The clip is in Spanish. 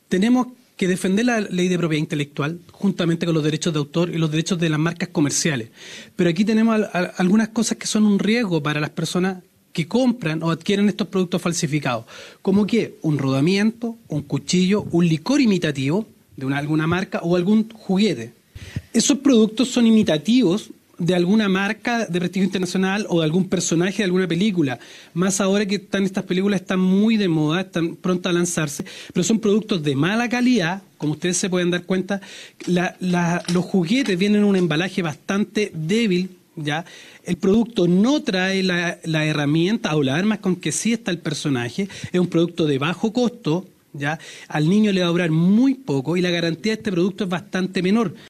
tenemos que defender la ley de propiedad intelectual juntamente con los derechos de autor y los derechos de las marcas comerciales. Pero aquí tenemos algunas cosas que son un riesgo para las personas que compran o adquieren estos productos falsificados, como que un rodamiento, un cuchillo, un licor imitativo de alguna marca o algún juguete. Esos productos son imitativos de alguna marca de prestigio internacional o de algún personaje de alguna película. Más ahora que estas películas están muy de moda, están prontas a lanzarse, pero son productos de mala calidad. Como ustedes se pueden dar cuenta, los juguetes vienen en un embalaje bastante débil, ¿ya? El producto no trae la herramienta o las armas con que sí está el personaje. Es un producto de bajo costo, ¿ya? Al niño le va a durar muy poco y la garantía de este producto es bastante menor.